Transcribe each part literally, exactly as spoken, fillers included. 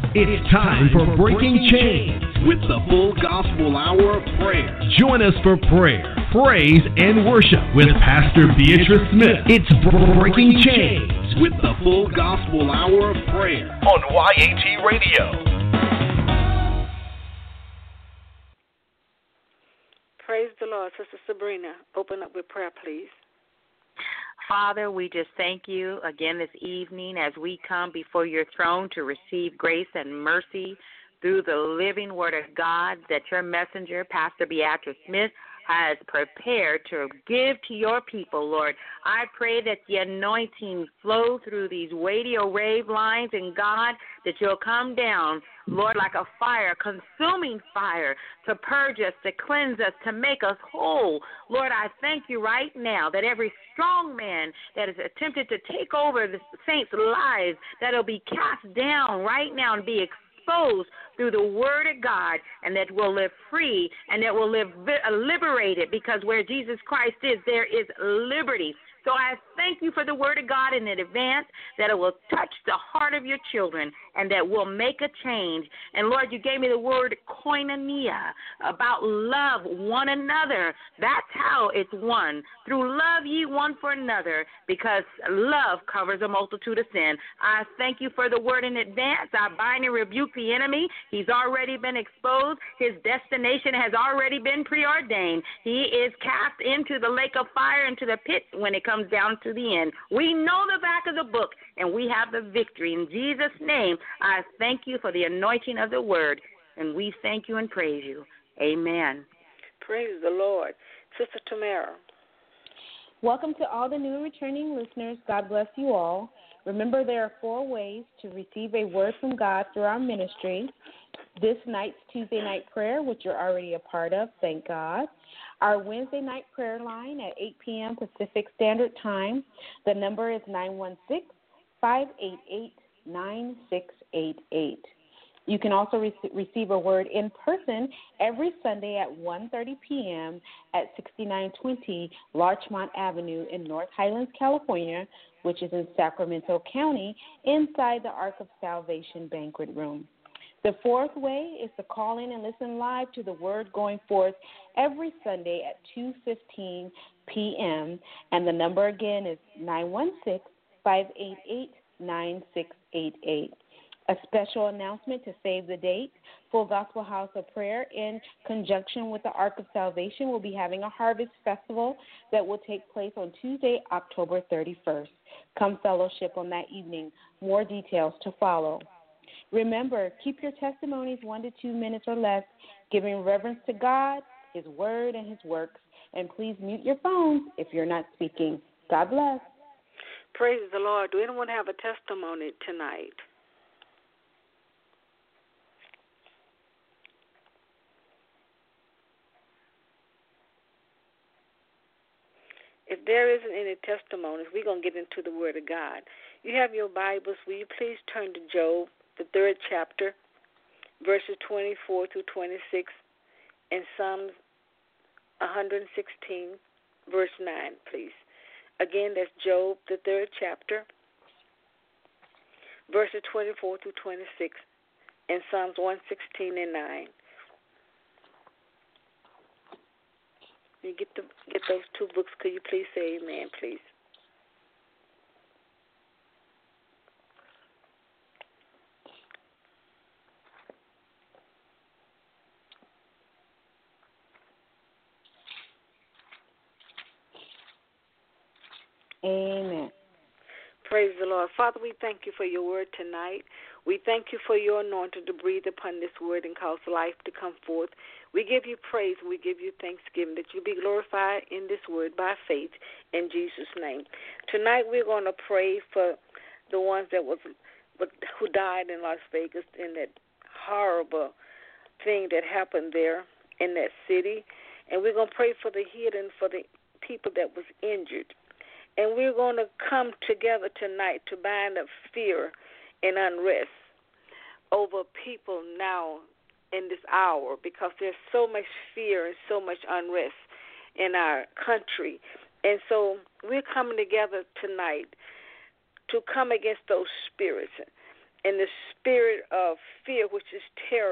It's time for Breaking Chains with the Full Gospel Hour of Prayer. Join us for prayer, praise, and worship with Pastor Beatrice Smith. It's Breaking Chains with the Full Gospel Hour of Prayer on Y A T Radio. Praise the Lord. Sister Sabrina, open up with prayer, please. Father, we just thank you again this evening as we come before your throne to receive grace and mercy through the living word of God that your messenger, Pastor Beatrice Smith, has prepared to give to your people, Lord. I pray that the anointing flow through these radio wave lines, and God, that you'll come down, Lord, like a fire, consuming fire, to purge us, to cleanse us, to make us whole. Lord, I thank you right now that every strong man that has attempted to take over the saints' lives, that will be cast down right now and be exposed through the word of God, and that will live free and that will live liberated, because where Jesus Christ is, there is liberty. So I thank you for the word of God in advance, that it will touch the heart of your children and that will make a change. And, Lord, you gave me the word koinonia, about love one another. That's how it's one. Through love ye one for another, because love covers a multitude of sin. I thank you for the word in advance. I bind and rebuke the enemy. He's already been exposed. His destination has already been preordained. He is cast into the lake of fire, into the pit when it comes down to the end. We know the back of the book, and we have the victory. In Jesus' name, I thank you for the anointing of the word, and we thank you and praise you. Amen. Praise the Lord. Sister Tamara. Welcome to all the new and returning listeners. God bless you all. Remember, there are four ways to receive a word from God through our ministry. This night's Tuesday night prayer, which you're already a part of, thank God. Our Wednesday night prayer line at eight p.m. Pacific Standard Time. The number is nine one six, five eight eight, nine six eight eight. You can also re- receive a word in person every Sunday at one thirty p.m. at sixty-nine twenty Larchmont Avenue in North Highlands, California, which is in Sacramento County, inside the Ark of Salvation banquet room. The fourth way is to call in and listen live to the word going forth every Sunday at two fifteen p.m., and the number again is nine one six, five eight eight, nine six eight eight. A special announcement to save the date: Full Gospel House of Prayer, in conjunction with the Ark of Salvation, will be having a harvest festival that will take place on Tuesday, October thirty-first. Come fellowship on that evening. More details to follow. Remember, keep your testimonies one to two minutes or less, giving reverence to God, His Word, and His works. And please mute your phones if you're not speaking. God bless. Praise the Lord. Do anyone have a testimony tonight? If there isn't any testimonies, we're going to get into the Word of God. You have your Bibles. Will you please turn to Job, the third chapter, verses twenty-four through twenty-six, and Psalms one sixteen, verse nine, please. Again, that's Job, the third chapter, verses twenty-four through twenty-six, and Psalms one sixteen and nine. You get the get those two books. Could you please say amen, please? Amen. Praise the Lord. Father, we thank you for your word tonight. We thank you for your anointing to breathe upon this word and cause life to come forth. We give you praise and we give you thanksgiving that you be glorified in this word by faith in Jesus' name. Tonight we're going to pray for the ones that was who died in Las Vegas in that horrible thing that happened there in that city. And we're going to pray for the healing for the people that was injured. And we're going to come together tonight to bind up fear and unrest over people now in this hour, because there's so much fear and so much unrest in our country. And so we're coming together tonight to come against those spirits, and the spirit of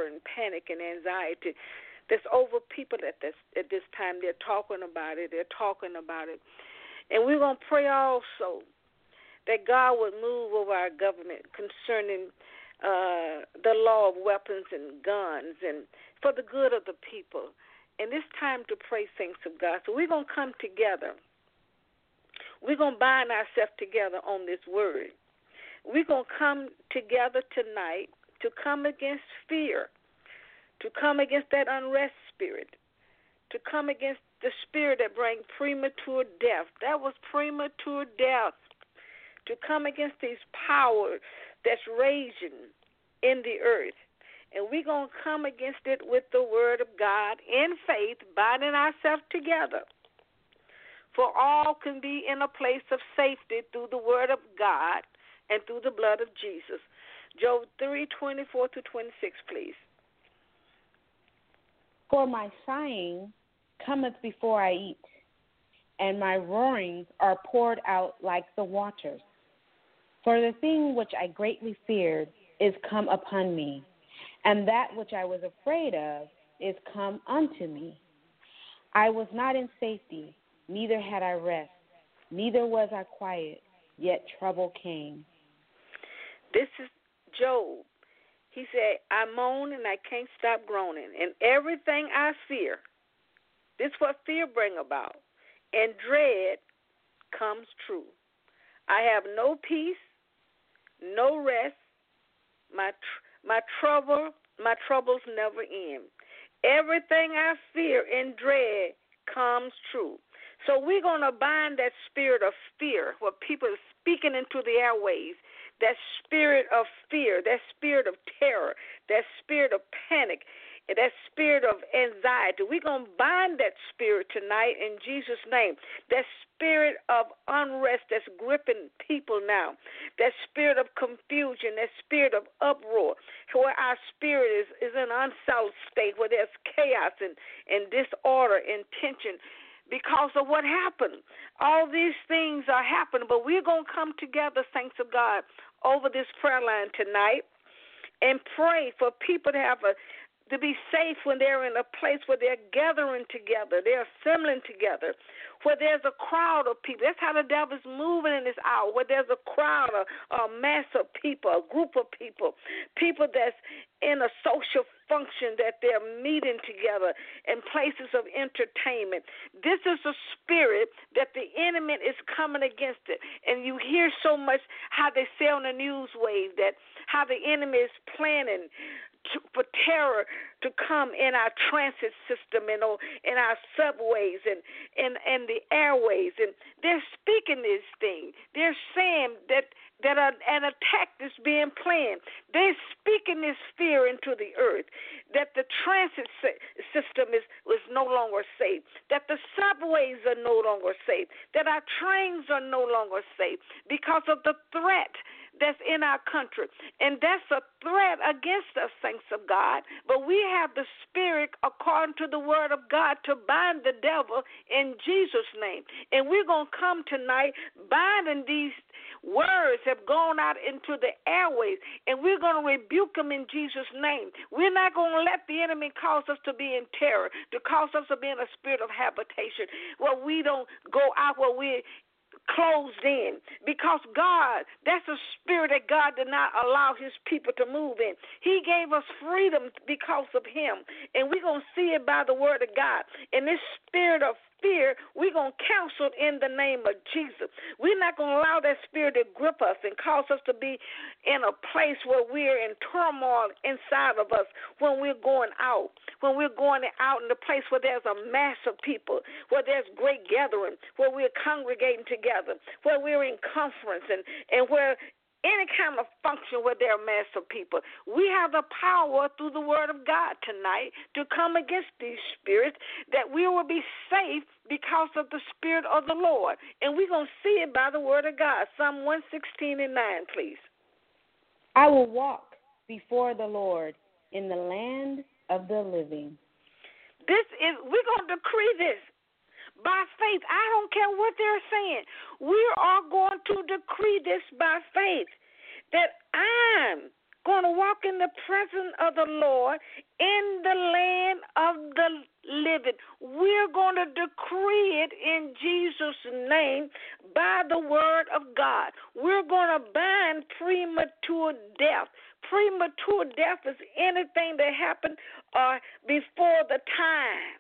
and panic and anxiety that's over people at this at this time. They're talking about it. They're talking about it. And we're going to pray also that God would move over our government concerning uh, the law of weapons and guns and for the good of the people. And it's time to pray, saints of God. So we're going to come together. We're going to bind ourselves together on this word. We're going to come together tonight to come against fear, to come against that unrest spirit, to come against the spirit that brings premature death. That was premature death. To come against these powers that's raging in the earth. And we're going to come against it with the word of God in faith, binding ourselves together. For all can be in a place of safety through the word of God and through the blood of Jesus. Job three, twenty-four to twenty-six, please. For my sighing cometh before I eat, and my roarings are poured out like the waters. For the thing which I greatly feared is come upon me, and that which I was afraid of is come unto me. I was not in safety, neither had I rest, neither was I quiet, yet trouble came. This is Job. He said, I moan and I can't stop groaning, and everything I fear, this is what fear bring about, and dread comes true. I have no peace, no rest. My tr- my trouble, my troubles never end. Everything I fear and dread comes true. So we're going to bind that spirit of fear, where people are speaking into the airways, that spirit of fear, that spirit of terror, that spirit of panic, and that spirit of anxiety. We're going to bind that spirit tonight in Jesus' name. That spirit of unrest that's gripping people now. That spirit of confusion, that spirit of uproar, where our spirit is, is in an unsettled state, where there's chaos and, and disorder and tension because of what happened. All these things are happening, but we're going to come together, saints of God, over this prayer line tonight and pray for people to have a to be safe when they're in a place where they're gathering together, they're assembling together, where there's a crowd of people. That's how the devil's moving in this hour, where there's a crowd, a, a mass of people, a group of people, people that's in a social function, that they're meeting together in places of entertainment. This is a spirit that the enemy is coming against it. And you hear so much how they say on the news wave that how the enemy is planning To, for terror to come in our transit system and in our subways and in and the airways, and they're speaking this thing. They're saying that that a, an attack is being planned. They're speaking this fear into the earth, that the transit system is, is no longer safe, that the subways are no longer safe, that our trains are no longer safe because of the threat that's in our country. And that's a threat against us, saints of God. But we have the spirit, according to the word of God, to bind the devil in Jesus' name. And we're going to come tonight binding these words have gone out into the airways, and we're going to rebuke them in Jesus' name. We're not going to let the enemy cause us to be in terror, to cause us to be in a spirit of habitation, where we don't go out, where we're closed in, because God, that's a spirit that God did not allow his people to move in. He gave us freedom because of him, and we're going to see it by the word of God. And this spirit of fear, we're going to counsel it in the name of Jesus. We're not going to allow that spirit to grip us and cause us to be in a place where we're in turmoil inside of us when we're going out, when we're going out in the place where there's a mass of people, where there's great gathering, where we're congregating together, where we're in conference, and, and where any kind of function where there are mass of people. We have the power through the word of God tonight to come against these spirits, that we will be safe because of the spirit of the Lord. And we're going to see it by the word of God. Psalm one sixteen and nine, please. I will walk before the Lord in the land of the living. This is, we're going to decree this. By faith, I don't care what they're saying. We are going to decree this by faith, that I'm going to walk in the presence of the Lord in the land of the living. We're going to decree it in Jesus' name by the word of God. We're going to bind premature death. Premature death is anything that happened uh, before the time.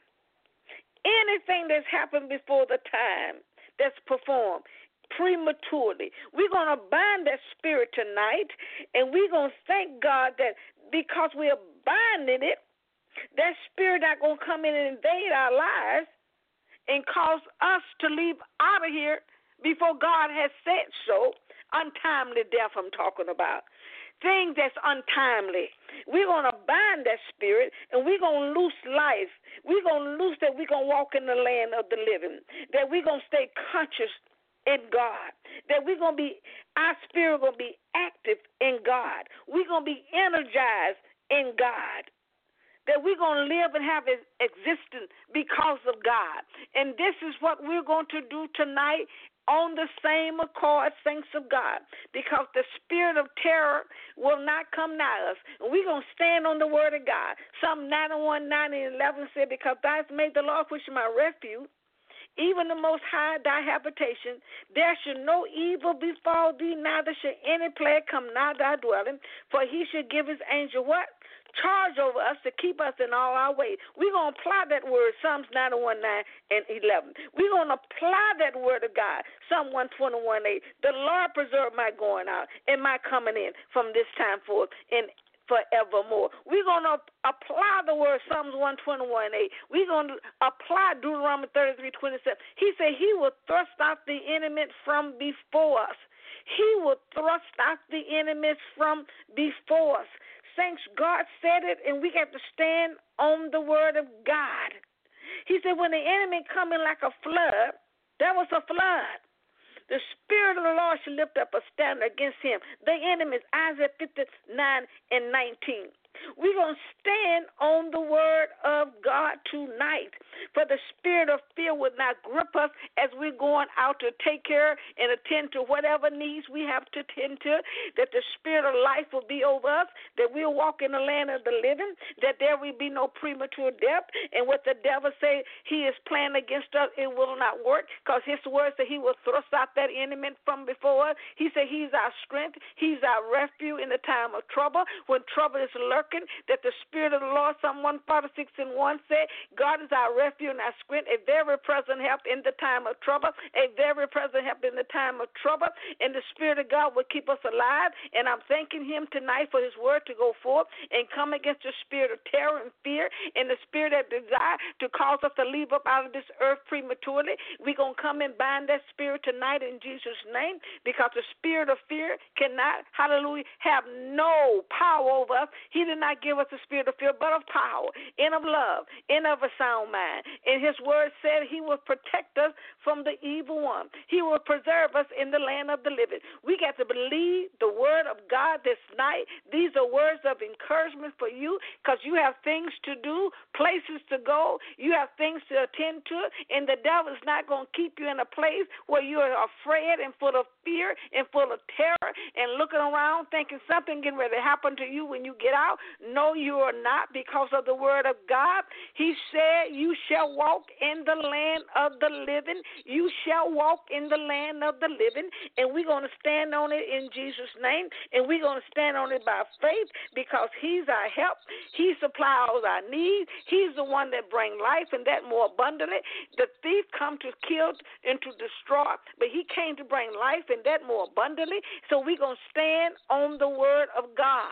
Anything that's happened before the time that's performed prematurely. We're going to bind that spirit tonight, and we're going to thank God that because we are binding it, that spirit not going to come in and invade our lives and cause us to leave out of here before God has said so. Untimely death I'm talking about. Things that's untimely. We're going to bind that spirit, and we're going to loose life. We're going to loose that we're going to walk in the land of the living, that we're going to stay conscious in God, that we're going to be, our spirit going to be active in God. We're going to be energized in God, that we're going to live and have existence because of God. And this is what we're going to do tonight on the same accord, saints of God, because the spirit of terror will not come nigh us. And we're going to stand on the word of God. Psalm ninety-one, nine, and eleven said, because thou hast made the Lord, which is my refuge, even the Most High thy habitation, there shall no evil befall thee, neither shall any plague come nigh thy dwelling, for he shall give his angel what? Charge over us to keep us in all our ways. We're going to apply that word, Psalms ninety-one, nine and eleven. We're going to apply that word of God, Psalm one twenty-one, eight. The Lord preserve my going out and my coming in from this time forth and forevermore. We're going to apply the word Psalms one twenty-one, eight. We're going to apply Deuteronomy thirty-three, twenty-seven. He said he will thrust out the enemy from before us. He will thrust out the enemies from before us. Saints, God said it, and we have to stand on the word of God. He said when the enemy come in like a flood, there was a flood. The Spirit of the Lord shall lift up a standard against him. The enemies, Isaiah fifty-nine and nineteen. We're going to stand on the word of God tonight, for the spirit of fear will not grip us as we're going out to take care and attend to whatever needs we have to attend to, that the spirit of life will be over us, that we'll walk in the land of the living, that there will be no premature death, and what the devil say he is planning against us, it will not work, because his word said he will thrust out that enemy from before us. He said he's our strength, he's our refuge in the time of trouble, when trouble is lurking, that the Spirit of the Lord, Psalm one forty-six and one said, God is our refuge and our strength, a very present help in the time of trouble, a very present help in the time of trouble, and the Spirit of God will keep us alive. And I'm thanking him tonight for his word to go forth and come against the spirit of terror and fear and the spirit of desire to cause us to leave up out of this earth prematurely. We're going to come and bind that spirit tonight in Jesus' name, because the spirit of fear cannot, hallelujah, have no power over us. He did not give us a spirit of fear, but of power, and of love, and of a sound mind. And his word said he will protect us from the evil one. He will preserve us in the land of the living. We got to believe the word of God this night. These are words of encouragement for you, because you have things to do, places to go, you have things to attend to, and the devil is not going to keep you in a place where you are afraid and full of fear and full of terror and looking around thinking something getting ready to happen to you when you get out. No, you are not, because of the word of God. He said you shall walk in the land of the living. You shall walk in the land of the living, and we're going to stand on it in Jesus' name, and we're going to stand on it by faith, because he's our help. He supplies all our needs. He's the one that brings life, and that more abundantly. The thief come to kill and to destroy, but he came to bring life, and that more abundantly. So we're going to stand on the word of God.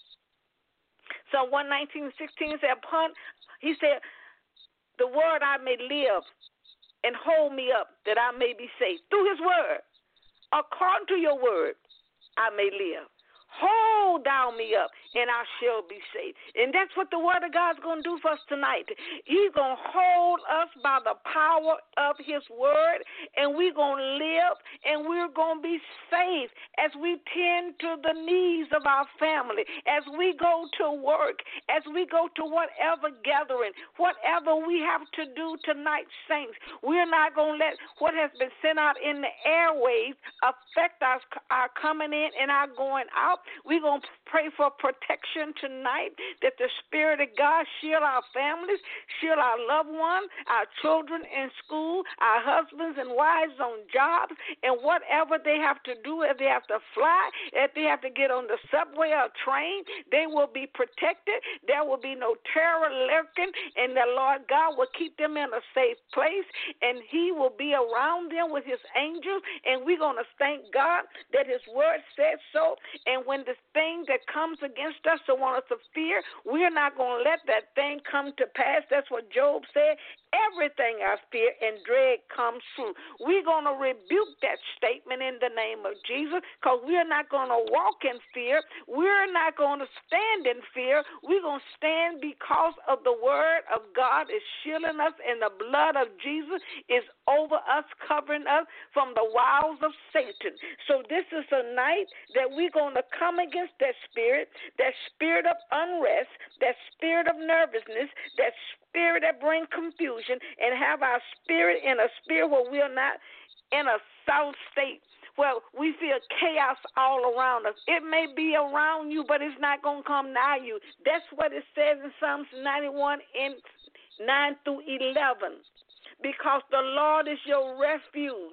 So one nineteen, sixteen said, upon, he said, the word I may live and hold me up that I may be safe. Through his word, according to your word, I may live. Hold thou me up, and I shall be saved. And that's what the word of God's going to do for us tonight. He's going to hold us by the power of his word, and we're going to live, and we're going to be safe as we tend to the needs of our family, as we go to work, as we go to whatever gathering, whatever we have to do tonight, saints. We're not going to let what has been sent out in the airwaves affect us, our coming in and our going out. We're going to pray for of protection tonight, that the Spirit of God shield our families, shield our loved ones, our children in school, our husbands and wives on jobs, and whatever they have to do, if they have to fly, if they have to get on the subway or train, they will be protected. There will be no terror lurking, and the Lord God will keep them in a safe place, and He will be around them with His angels, and we're going to thank God that His word said so. And when the thing that comes against us to want us to fear, we're not going to let that thing come to pass. That's what Job said. Everything I fear and dread comes true. We're going to rebuke that statement in the name of Jesus, because we're not going to walk in fear. We're not going to stand in fear. We're going to stand because of the word of God is shielding us, and the blood of Jesus is over us, covering us from the wiles of Satan. So this is a night that we're going to come against that spirit, that spirit of unrest, that spirit of nervousness, that spirit that brings confusion, and have our spirit in a spirit where we are not in a south state. Well, we feel chaos all around us. It may be around you, but it's not going to come nigh you. That's what it says in Psalms ninety-one in nine through eleven. Because the Lord is your refuge,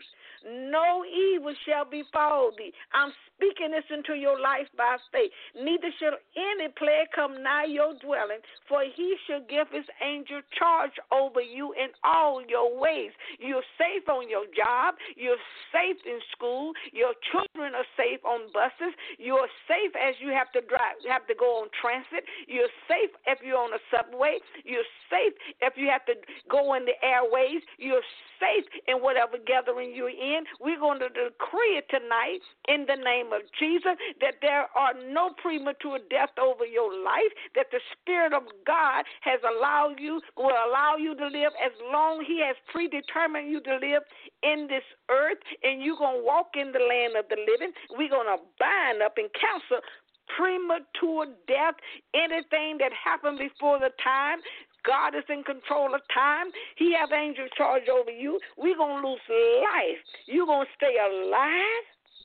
no evil shall befall thee. I'm speaking this into your life by faith. Neither shall any plague come nigh your dwelling, for He shall give His angel charge over you in all your ways. You're safe on your job. You're safe in school. Your children are safe on buses. You're safe as you have to drive, have to go on transit. You're safe if you're on a subway. You're safe if you have to go in the airways. You're safe in whatever gathering you're in. We're going to decree it tonight in the name of Jesus that there are no premature death over your life, that the Spirit of God has allowed you, will allow you to live as long He has predetermined you to live in this earth, and you're going to walk in the land of the living. We're going to bind up and cancel premature death, anything that happened before the time. God is in control of time. He has angels charge over you. We're going to lose life. You're going to stay alive.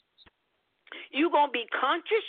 You're going to be conscious.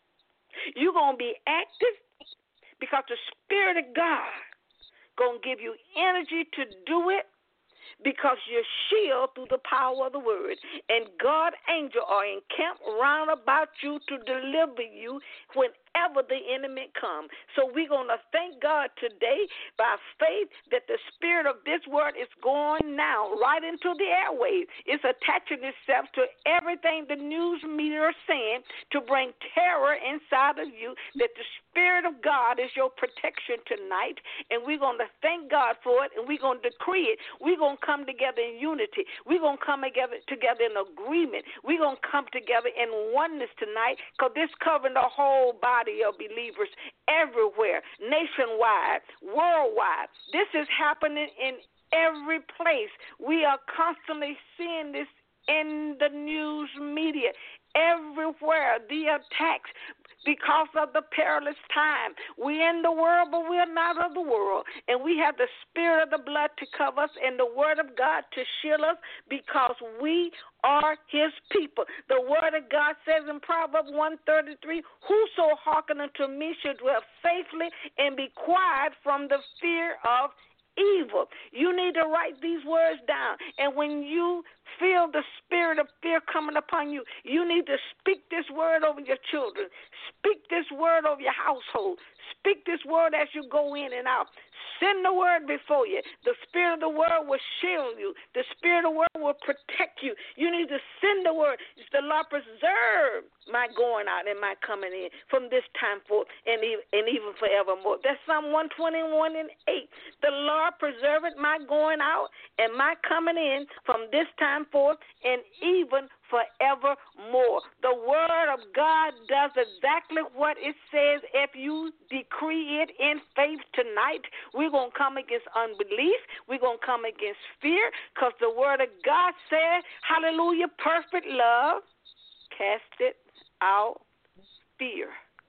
You're going to be active, because the Spirit of God going to give you energy to do it, because you're shielded through the power of the word. And God angels are encamped round about you to deliver you whenever the enemy comes. So we're going to thank God today by faith that the spirit of this word is going now right into the airwaves. It's attaching itself to everything the news media are saying to bring terror inside of you, that the Spirit of God is your protection tonight, and we're going to thank God for it, and we're going to decree it. We're going to come together in unity. We're going to come together, together in agreement. We're going to come together in oneness tonight, because this covering the whole body of believers everywhere, nationwide, worldwide. This is happening in every place. We are constantly seeing this in the news media. Everywhere, the attacks, because of the perilous time. We're in the world, but we're not of the world. And we have the Spirit of the blood to cover us and the Word of God to shield us, because we are His people. The Word of God says in Proverbs one thirty-three, whoso hearken unto me shall dwell safely and be quiet from the fear of evil. You need to write these words down. And when you feel the spirit of fear coming upon you, you need to speak this word over your children. Speak this word over your household. Speak this word as you go in and out. Send the word before you. The Spirit of the word will shield you. The Spirit of the word will protect you. You need to send the word. It's the Lord preserve my going out and my coming in from this time forth and even, and even forevermore. That's Psalm one twenty-one and eight. The Lord preserveth my going out and my coming in from this time forth and even forevermore. The word of God does exactly what it says. If you decree it in faith tonight, we're going to come against unbelief. We're going to come against fear, because the word of God says, hallelujah, perfect love casteth out fear.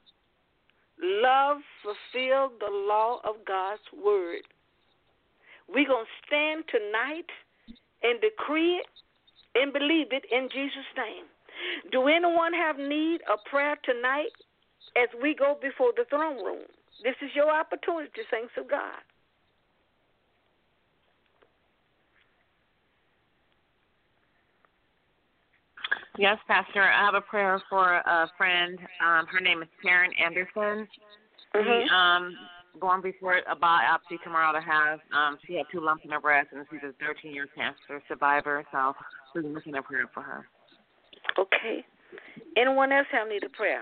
Love fulfilled the law of God's word. We're going to stand tonight and decree it and believe it in Jesus' name. Do anyone have need of prayer tonight? as we go before the throne room. This is your opportunity, saints of God. Yes, Pastor. I have a prayer for a friend. Um, her name is Karen Anderson. Mm-hmm. She um going before a biopsy tomorrow to have um she had two lumps in her breast and she's a thirteen year cancer survivor, so we're looking at prayer for her. Okay. Anyone else have need a prayer?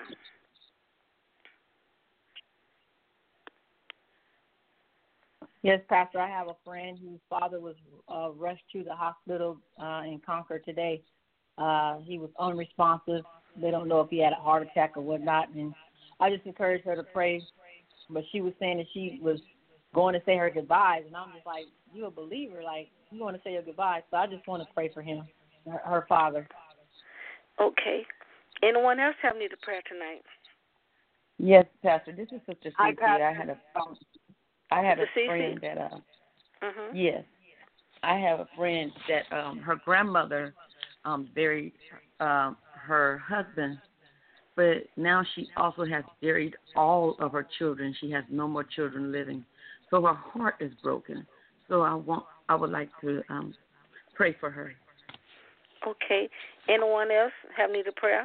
Yes, Pastor. I have a friend whose father was uh, rushed to the hospital uh, in Concord today. Uh, he was unresponsive. They don't know if he had a heart attack or whatnot, and I just encouraged her to pray. But she was saying that she was going to say her goodbyes, and I'm just like, you a believer, like you want to say your goodbyes. So I just want to pray for him, her, her father. Okay. Anyone else have need a prayer tonight? Yes, Pastor. This is Sister Cece. Hi, Pastor. I had a I had a Sister friend that uh mm-hmm. yes, I have a friend that um her grandmother um buried um her husband, but now she also has buried all of her children. She has no more children living, so her heart is broken. So I want I would like to um pray for her. Okay. Anyone else have need of prayer?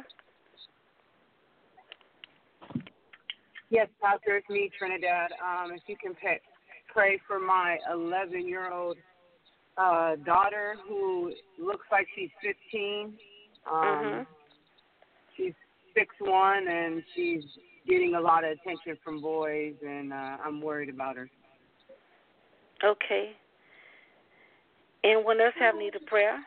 Yes, Pastor, it's me, Trinidad. Um, if you can pay, pray for my eleven-year-old uh, daughter who looks like she's fifteen. Um, mm-hmm. She's six one, and she's getting a lot of attention from boys, and uh, I'm worried about her. Okay. Anyone else have need of prayer?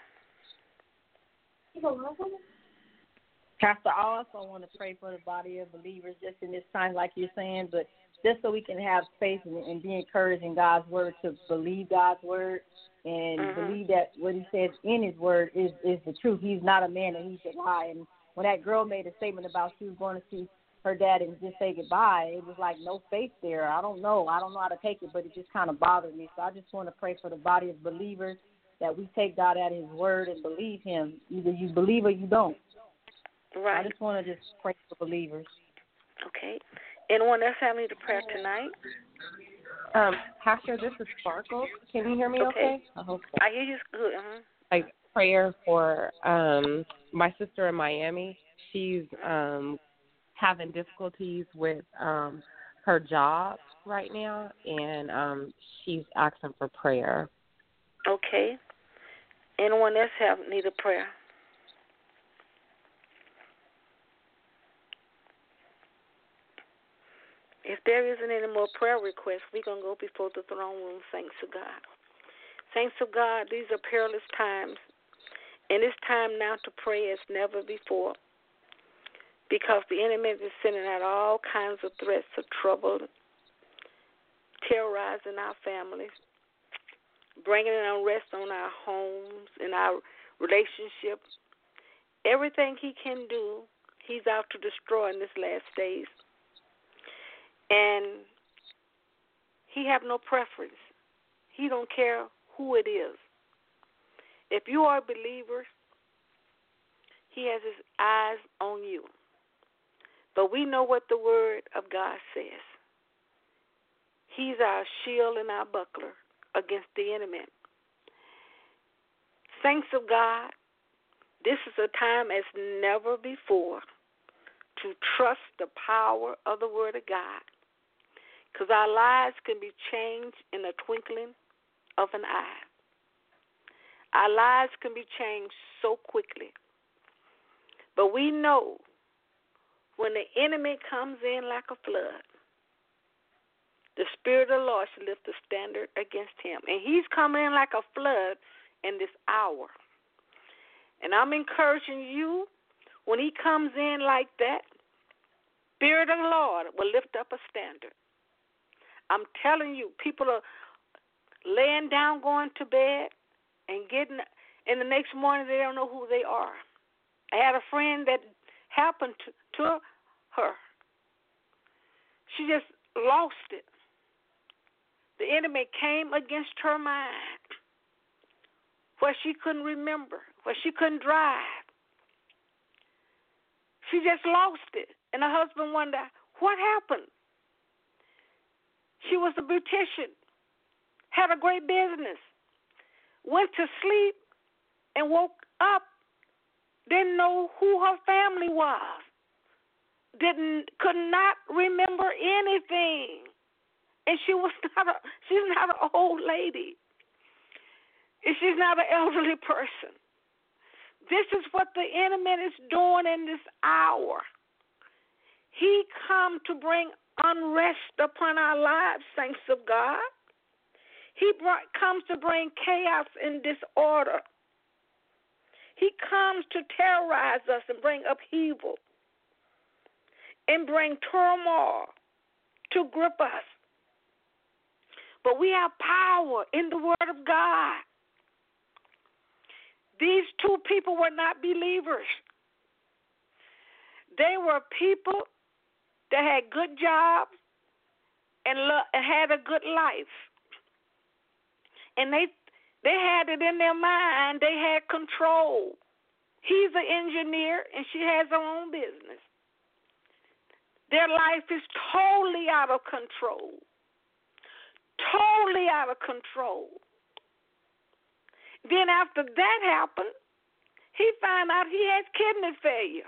Pastor, I also want to pray for the body of believers just in this time, like you're saying, but just so we can have faith and, and be encouraged in God's word, to believe God's word and mm-hmm. believe that what he says in his word is, is the truth. He's not a man that he should lie. And when that girl made a statement about she was going to see her dad and just say goodbye, it was like no faith there. I don't know. I don't know how to take it, but it just kind of bothered me. So I just want to pray for the body of believers that we take God at his word and believe him. Either you believe or you don't. Right. I just want to just pray for believers. Okay. Anyone else have need of prayer tonight? Um, Pastor, this is Sparkle. Can you hear me okay? okay? I hope so. I hear you good. Uh-huh. Like prayer for um, my sister in Miami. She's um, having difficulties with um, her job right now, and um, she's asking for prayer. Okay. Anyone else have need of prayer? If there isn't any more prayer requests, we're going to go before the throne room, saints of God. Saints of God, these are perilous times, and it's time now to pray as never before, because the enemy is sending out all kinds of threats of trouble, terrorizing our families, bringing an unrest on our homes and our relationships. Everything he can do, he's out to destroy in this last days. And he have no preference. He don't care who it is. If you are a believer, he has his eyes on you. But we know what the word of God says. He's our shield and our buckler against the enemy. Saints of God, this is a time as never before to trust the power of the word of God, because our lives can be changed in a twinkling of an eye. Our lives can be changed so quickly. But we know when the enemy comes in like a flood, the Spirit of the Lord should lift the standard against him. And he's coming in like a flood in this hour. And I'm encouraging you, when he comes in like that, Spirit of the Lord will lift up a standard. I'm telling you, people are laying down, going to bed, and getting, and the next morning they don't know who they are. I had a friend that happened to, to her. She just lost it. The enemy came against her mind, where she couldn't remember, where she couldn't drive. She just lost it. And her husband wondered, What happened? She was a beautician, had a great business, went to sleep and woke up, didn't know who her family was, didn't could not remember anything. And she was not a she's not an old lady. And she's not an elderly person. This is what the enemy is doing in this hour. He come to bring unrest upon our lives, saints of God. He brought, comes to bring chaos and disorder. He comes to terrorize us and bring upheaval and bring turmoil to grip us. But we have power in the Word of God. These two people were not believers. They were people that had good jobs and, lo- and had a good life. And they they had it in their mind. They had control. He's an engineer, and she has her own business. Their life is totally out of control. Totally out of control. Then after that happened, he found out he has kidney failure.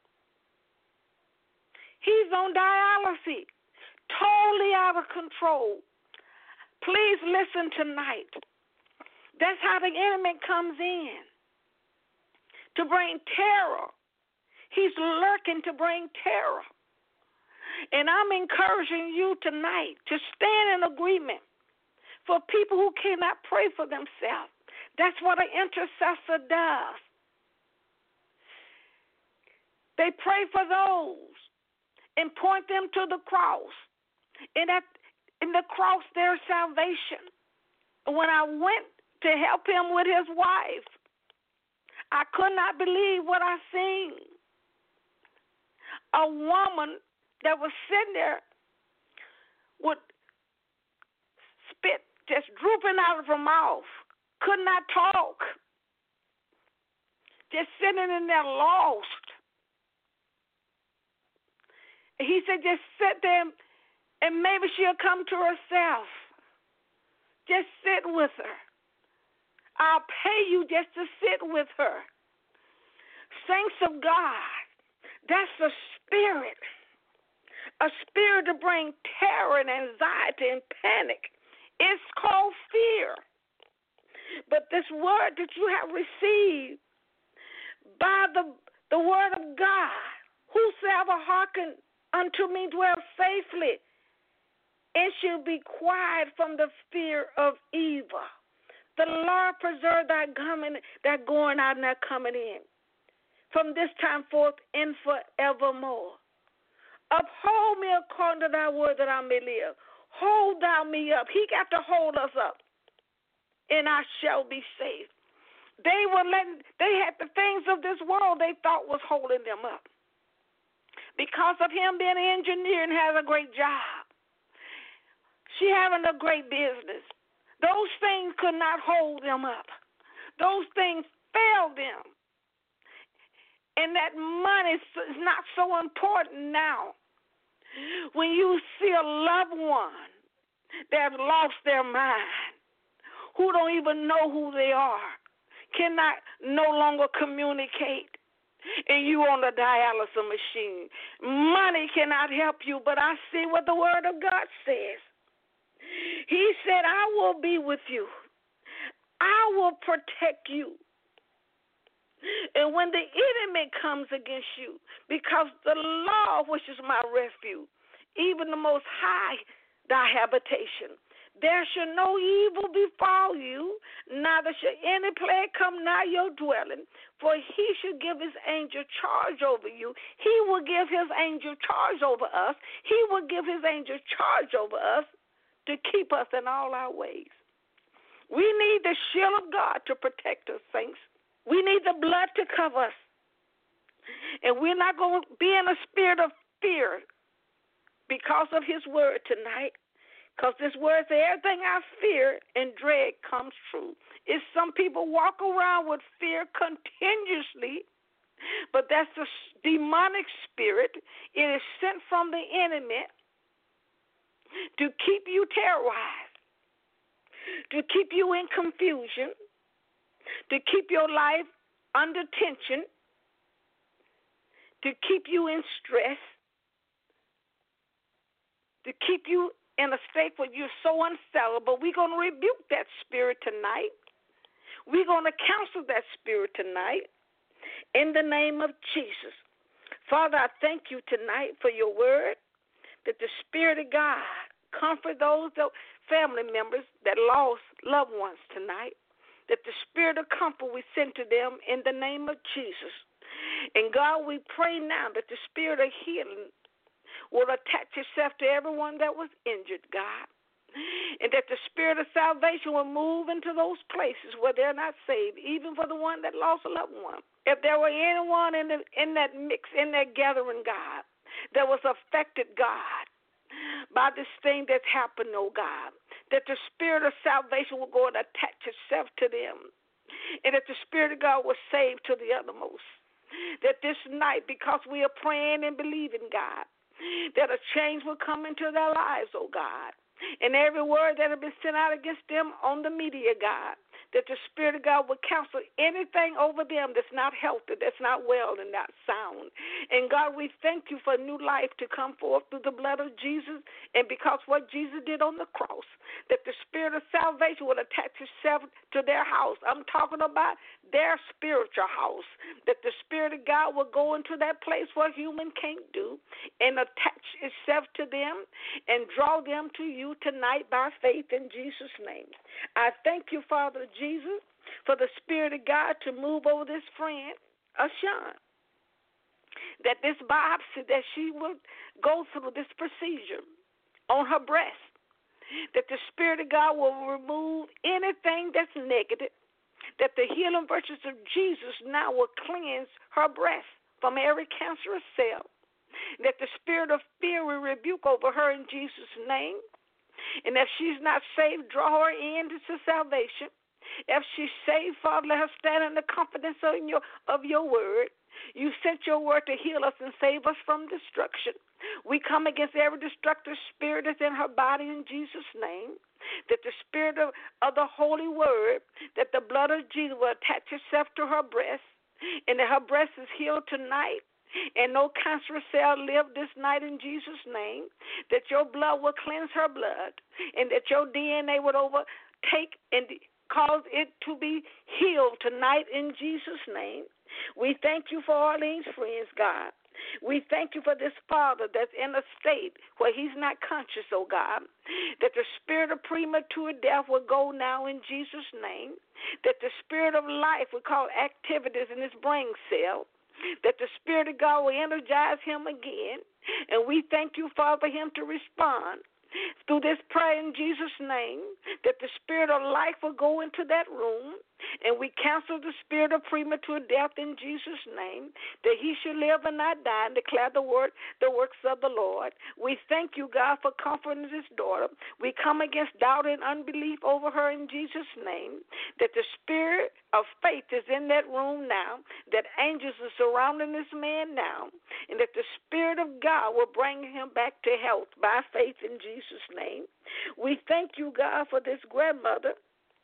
He's on dialysis, totally out of control. Please listen tonight. That's how the enemy comes in, to bring terror. He's lurking to bring terror. And I'm encouraging you tonight to stand in agreement for people who cannot pray for themselves. That's what an intercessor does. They pray for those and point them to the cross. And at in the cross there's salvation. When I went to help him with his wife, I could not believe what I seen. A woman that was sitting there with spit just drooping out of her mouth, could not talk, just sitting in there lost. He said, just sit there and maybe she'll come to herself. Just sit with her. I'll pay you just to sit with her. Saints of God, that's a spirit. A spirit to bring terror and anxiety and panic. It's called fear. But this word that you have received by the, the word of God, whosoever hearken unto me dwell safely, and shall be quiet from the fear of evil. The Lord preserve thy coming, thy going out and thy coming in, from this time forth and forevermore. Uphold me according to thy word that I may live. Hold thou me up. He got to hold us up, and I shall be safe. They were letting, they had the things of this world they thought was holding them up. Because of him being an engineer and having a great job, she having a great business, those things could not hold them up. Those things failed them. And that money is not so important now. When you see a loved one that lost their mind, who don't even know who they are, cannot no longer communicate, and you on a dialysis machine, money cannot help you. But I see what the word of God says. He said, I will be with you. I will protect you. And when the enemy comes against you, because the Lord, which is my refuge, even the Most High, thy habitation, there shall no evil befall you, neither shall any plague come nigh your dwelling. For he shall give his angel charge over you. He will give his angel charge over us. He will give his angel charge over us to keep us in all our ways. We need the shield of God to protect us, saints. We need the blood to cover us. And we're not going to be in a spirit of fear because of his word tonight. Because this word says everything I fear and dread comes true. If some people walk around with fear continuously, but that's the demonic spirit. It is sent from the enemy to keep you terrorized, to keep you in confusion, to keep your life under tension, to keep you in stress, to keep you in a state where you're so unsettled. But we're going to rebuke that spirit tonight. We're going to counsel that spirit tonight in the name of Jesus. Father, I thank you tonight for your word, that the Spirit of God comfort those family members that lost loved ones tonight, that the spirit of comfort we send to them in the name of Jesus. And God, we pray now that the spirit of healing will attach itself to everyone that was injured, God, and that the spirit of salvation will move into those places where they're not saved, even for the one that lost a loved one. If there were anyone in, the, in that mix, in that gathering, God, that was affected, God, by this thing that's happened, oh God, that the spirit of salvation will go and attach itself to them, and that the Spirit of God will save to the uttermost. That this night, because we are praying and believing, God, that a change will come into their lives, oh God. And every word that has been sent out against them on the media, God, that the Spirit of God will counsel anything over them that's not healthy, that's not well, and not sound. And God, we thank you for new life to come forth through the blood of Jesus, and because what Jesus did on the cross, that the spirit of salvation will attach itself to their house. I'm talking about their spiritual house, that the Spirit of God will go into that place where human can't do and attach itself to them and draw them to you tonight by faith in Jesus' name. I thank you, Father Jesus, for the Spirit of God to move over this friend, Ashan, that this biopsy that she will go through, this procedure on her breast, that the Spirit of God will remove anything that's negative, that the healing virtues of Jesus now will cleanse her breast from every cancerous cell, that the spirit of fear will rebuke over her in Jesus' name, and if she's not saved, draw her into salvation. If she's saved, Father, let her stand in the confidence of your, of your word. You sent your word to heal us and save us from destruction. We come against every destructive spirit that's in her body in Jesus' name, that the spirit of, of the holy word, that the blood of Jesus will attach itself to her breast, and that her breast is healed tonight, and no cancerous cell live this night in Jesus' name, that your blood will cleanse her blood, and that your D N A would overtake and cause it to be healed tonight in Jesus' name. We thank you for Arlene's friends, God. We thank you for this father that's in a state where he's not conscious, oh God, that the spirit of premature death will go now in Jesus' name, that the spirit of life will cause activities in his brain cell, that the Spirit of God will energize him again, and we thank you, Father, for him to respond through this prayer in Jesus' name, that the spirit of life will go into that room, and we cancel the spirit of premature death in Jesus' name, that he should live and not die and declare the word, the works of the Lord. We thank you, God, for comforting this daughter. We come against doubt and unbelief over her in Jesus' name, that the spirit of faith is in that room now, that angels are surrounding this man now, and that the Spirit of God will bring him back to health by faith in Jesus' name. We thank you, God, for this grandmother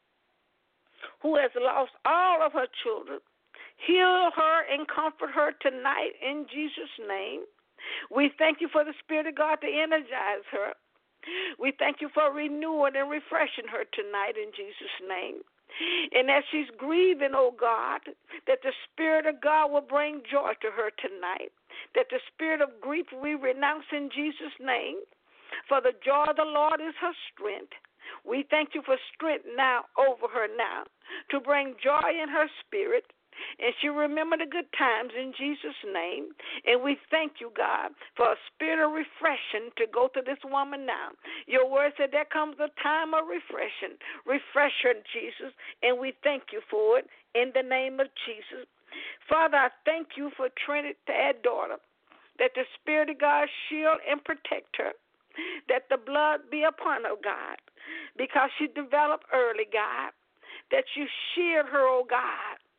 who has lost all of her children. Heal her and comfort her tonight in Jesus' name. We thank you for the Spirit of God to energize her. We thank you for renewing and refreshing her tonight in Jesus' name. And as she's grieving, oh God, that the Spirit of God will bring joy to her tonight, that the spirit of grief we renounce in Jesus' name, for the joy of the Lord is her strength. We thank you for strength now over her now, to bring joy in her spirit, and she remember the good times in Jesus' name. And we thank you, God, for a spirit of refreshing to go to this woman now. Your word said there comes a time of refreshing. Refresh her, Jesus, and we thank you for it in the name of Jesus. Father, I thank you for Trinidad daughter, that the Spirit of God shield and protect her, that the blood be upon her, God, because she developed early, God, that you shield her, oh God,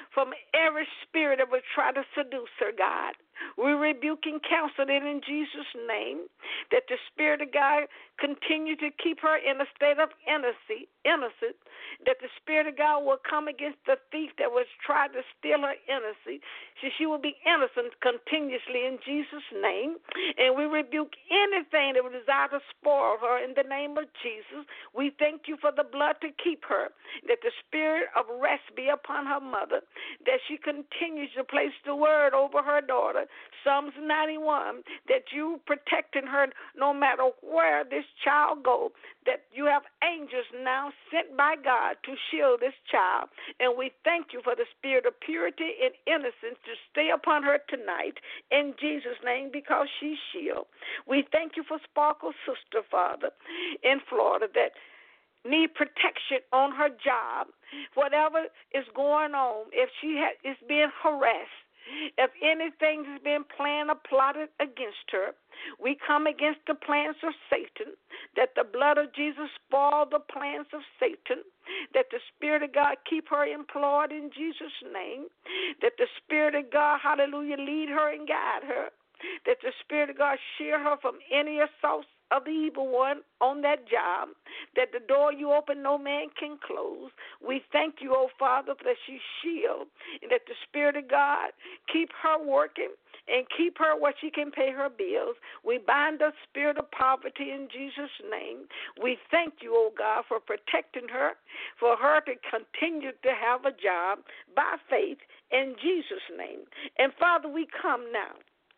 from every spirit that would try to seduce her, God. We rebuke and counsel it in Jesus' name, that the Spirit of God continue to keep her in a state of innocence, innocent, that the Spirit of God will come against the thief that was trying to steal her innocence. So she will be innocent continuously in Jesus' name, and we rebuke anything that would desire to spoil her in the name of Jesus. We thank you for the blood to keep her, that the spirit of rest be upon her mother, that she continues to place the word over her daughter, Psalms ninety-one, that you protecting her no matter where this child go, that you have angels now sent by God to shield this child. And we thank you for the spirit of purity and innocence to stay upon her tonight in Jesus' name, because she's shielded. We thank you for Sparkle's sister, Father, in Florida, that need protection on her job, whatever is going on, if she ha- is being harassed, if anything has been planned or plotted against her, we come against the plans of Satan, that the blood of Jesus spoil the plans of Satan, that the Spirit of God keep her employed in Jesus' name, that the Spirit of God, hallelujah, lead her and guide her, that the Spirit of God shield her from any assaults of the evil one on that job, that the door you open no man can close. We thank you, oh Father, that she's shielded, and that the Spirit of God keep her working and keep her where she can pay her bills. We bind the spirit of poverty in Jesus' name. We thank you, oh God, for protecting her, for her to continue to have a job by faith in Jesus' name. And Father, we come now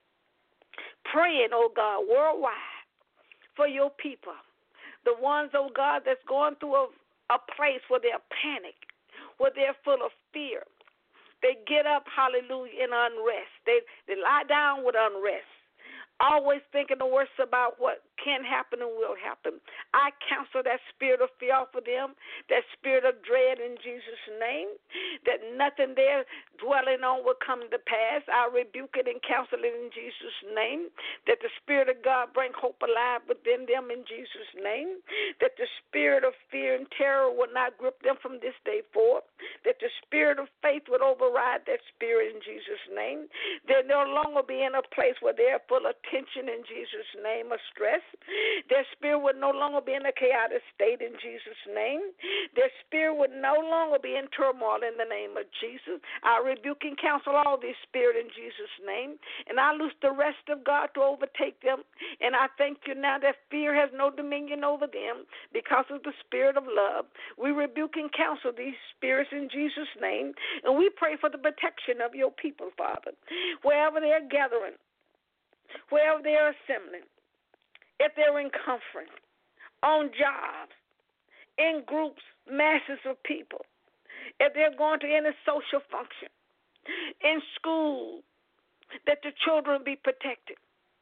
praying, oh God, worldwide, for your people, the ones, oh God, that's going through a, a place where they're panicked, where they're full of fear. They get up, hallelujah, in unrest. They, they lie down with unrest, always thinking the worst about what can happen and will happen. I counsel that spirit of fear off of them, that spirit of dread in Jesus' name, that nothing they're dwelling on will come to pass. I rebuke it and counsel it in Jesus' name, that the Spirit of God bring hope alive within them in Jesus' name, that the spirit of fear and terror will not grip them from this day forth, that the spirit of faith would override that spirit in Jesus' name. They'll no longer be in a place where they're full of tension in Jesus' name or stress. Their spirit would no longer be in a chaotic state in Jesus' name. Their spirit would no longer be in turmoil in the name of Jesus. I rebuke and counsel all this spirit in Jesus' name, and I loose the rest of God to overtake them. And I thank you now that fear has no dominion over them because of the spirit of love. We rebuke and counsel these spirits in Jesus' name, and we pray for the protection of your people, Father, wherever they're gathering, wherever they're assembling, if they're in conference, on jobs, in groups, masses of people, if they're going to any social function, in school, that the children be protected.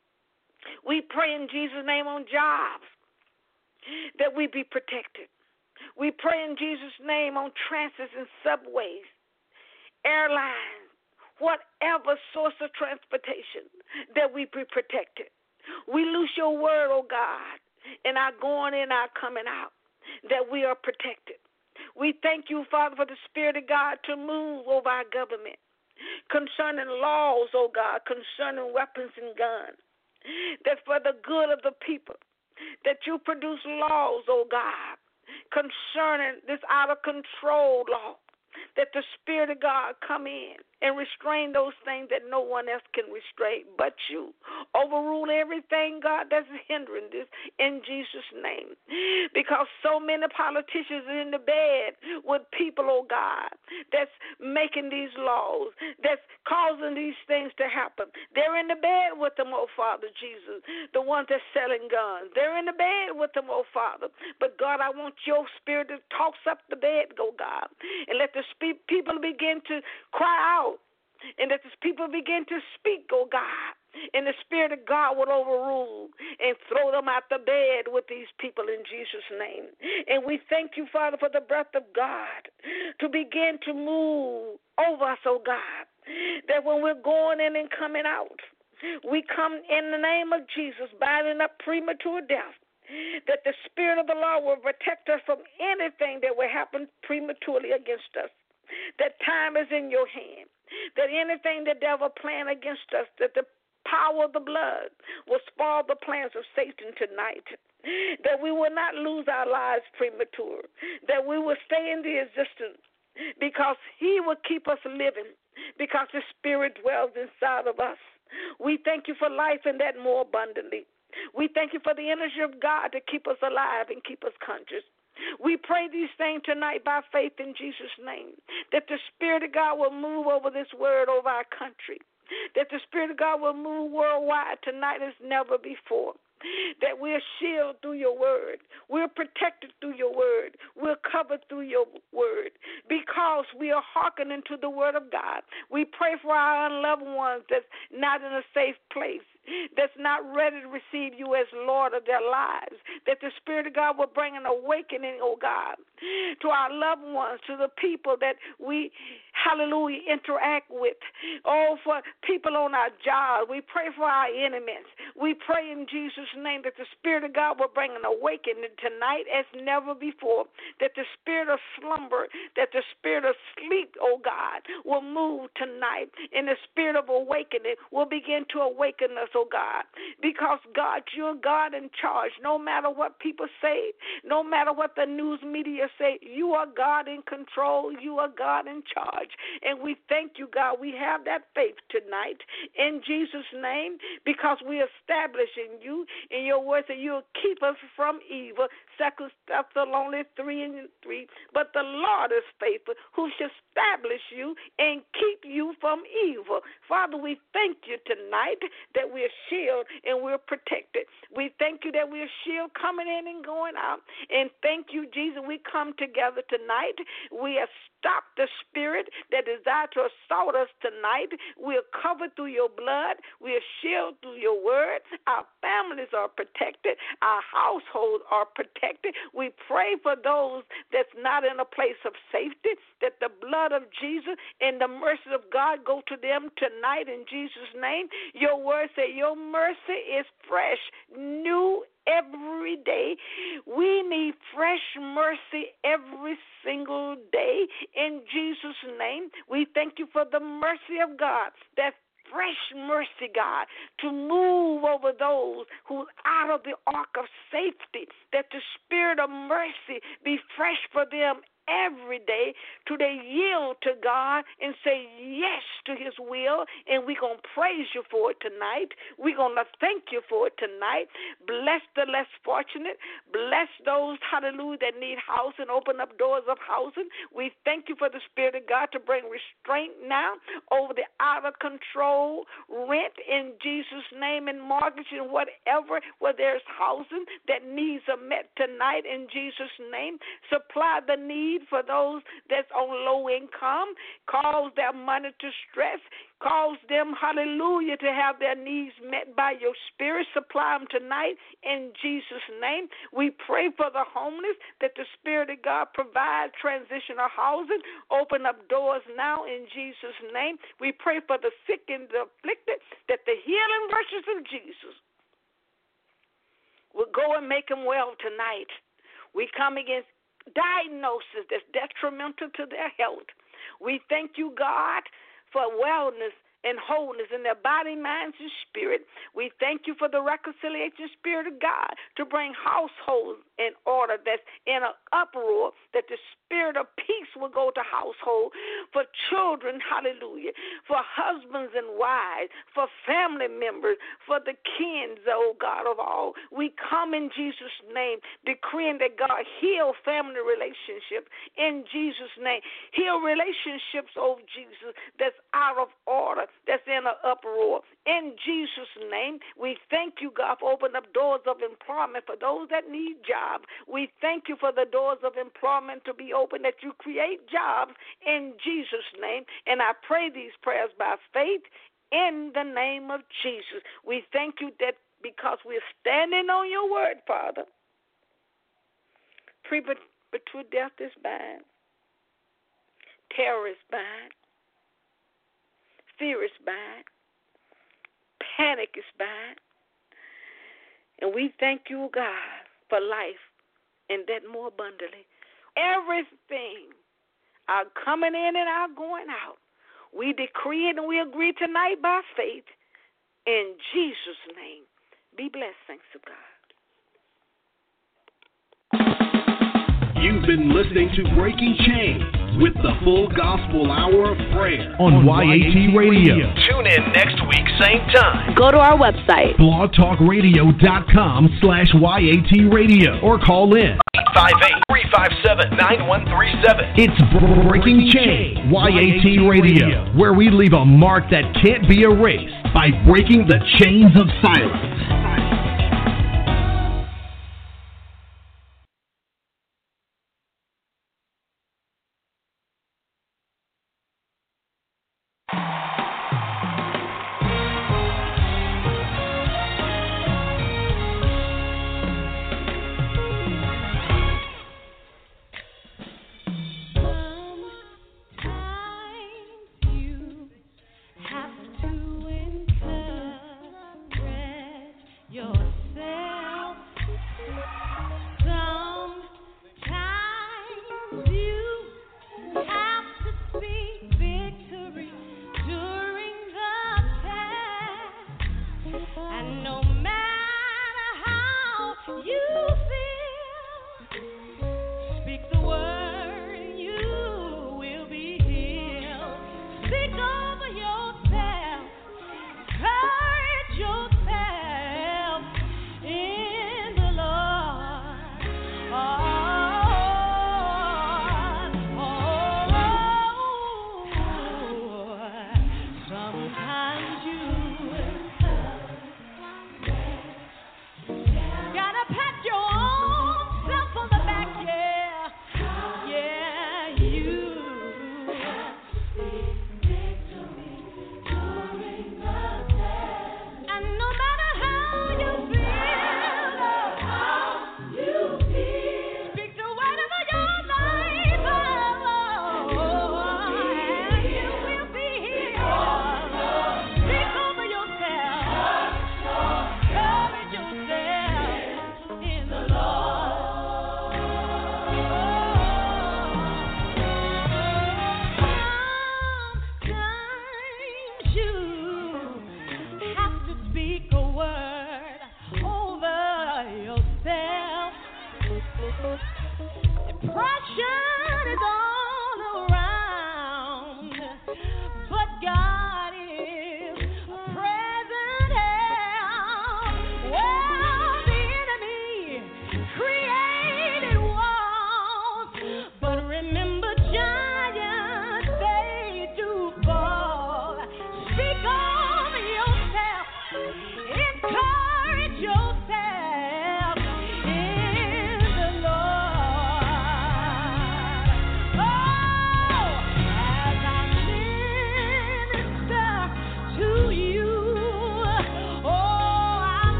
We pray in Jesus' name on jobs that we be protected. We pray in Jesus' name on transits and subways, airlines, whatever source of transportation, that we be protected. We loose your word, oh God, in our going in, our coming out, that we are protected. We thank you, Father, for the Spirit of God to move over our government concerning laws, oh God, concerning weapons and guns, that for the good of the people, that you produce laws, oh God, concerning this out-of-control law, that the Spirit of God come in and restrain those things that no one else can restrain but you. Overrule everything, God, that's hindering this in Jesus' name. Because so many politicians are in the bed with people, oh God, that's making these laws, that's causing these things to happen. They're in the bed with them, oh Father Jesus, the ones that's selling guns. They're in the bed with them, oh Father. But God, I want your Spirit to toss up the bed, go God, and let the spe- people begin to cry out, and that the people begin to speak, oh God, and the Spirit of God will overrule and throw them out the bed with these people in Jesus' name. And we thank you, Father, for the breath of God to begin to move over us, oh God, that when we're going in and coming out, we come in the name of Jesus, binding up premature death, that the Spirit of the Lord will protect us from anything that will happen prematurely against us. that time is in your hand, that anything the devil planned against us, that the power of the blood will spoil the plans of Satan tonight, that we will not lose our lives premature, that we will stay in the existence because he will keep us living, because his spirit dwells inside of us. We thank you for life and that more abundantly. We thank you for the energy of God to keep us alive and keep us conscious. We pray these things tonight by faith in Jesus' name, that the Spirit of God will move over this word, over our country, that the Spirit of God will move worldwide tonight as never before, that we're shielded through your word, we're protected through your word, we're covered through your word, because we are hearkening to the word of God. We pray for our unloved ones that's not in a safe place, that's not ready to receive you as Lord of their lives, that the Spirit of God will bring an awakening, oh God, to our loved ones, to the people that we, hallelujah, interact with. Oh, for people on our job. We pray for our enemies. We pray in Jesus' name that the Spirit of God will bring an awakening tonight as never before, that the spirit of slumber, that the spirit of sleep, oh God, will move tonight, and the spirit of awakening will begin to awaken us, oh God, because God, you're God in charge. No matter what people say, no matter what the news media say, you are God in control. You are God in charge, and we thank you, God. We have that faith tonight in Jesus' name, because we establish in you, in your words, that you'll keep us from evil. Second Thessalonians three and three. But the Lord is faithful, who shall establish you and keep you from evil. Father, we thank you tonight that we're shielded and we're protected. We thank you that we're shielded coming in and going out. And thank you, Jesus, we come together tonight. We have stopped the spirit that desires to assault us tonight. We are covered through your blood. We are shielded through your word. Our families are protected. Our households are protected. We pray for those that's not in a place of safety, that the blood of Jesus and the mercy of God go to them tonight in Jesus' name. Your word says your mercy is fresh, new every day. We need fresh mercy every single day in Jesus' name. We thank you for the mercy of God, that fresh mercy, God, to move over those who are out of the ark of safety, that the spirit of mercy be fresh for them every day, till they yield to God and say yes to his will, and we're going to praise you for it tonight. We're going to thank you for it tonight. Bless the less fortunate. Bless those, hallelujah, that need housing. Open up doors of housing. We thank you for the Spirit of God to bring restraint now over the out-of-control rent in Jesus' name, and mortgage and whatever, where there's housing that needs are met tonight in Jesus' name. Supply the need for those that's on low income, cause their money to stress, cause them, hallelujah, to have their needs met by your Spirit. Supply them tonight in Jesus' name. We pray for the homeless, that the Spirit of God provide transitional housing. Open up doors now in Jesus' name. We pray for the sick and the afflicted, that the healing virtues of Jesus will go and make them well tonight. We come against diagnosis that's detrimental to their health. We thank you, God, for wellness and wholeness in their body, minds, and spirit. We thank you for the reconciliation spirit of God to bring households in order that's in an uproar, that the spirit of peace will go to household, for children, hallelujah, for husbands and wives, for family members, for the kins, oh God of all. We come in Jesus' name, decreeing that God heal family relationships in Jesus' name. Heal relationships, oh Jesus, that's out of order, that's in an uproar. In Jesus' name, we thank you, God, for opening up doors of employment for those that need jobs. We thank you for the doors of employment to be open, that you create jobs in Jesus' name. And I pray these prayers by faith in the name of Jesus. We thank you that because we're standing on your word, Father, premature death is bad, terror is bad, fear is bad, panic is bad. And we thank you, God, for life and that more abundantly. Everything our coming in and our going out. We decree it and we agree tonight by faith. In Jesus' name, be blessed, thanks to God. You've been listening to Breaking Chains with the Full Gospel Hour of Prayer on Y A T Radio. Tune in next week, same time. Go to our website, blogtalkradio.com slash YAT Radio, or call in eight five eight, three five seven, nine one three seven. It's Breaking Chains, Y A T Radio, where we leave a mark that can't be erased by breaking the chains of silence.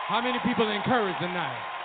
How many people are encouraged tonight?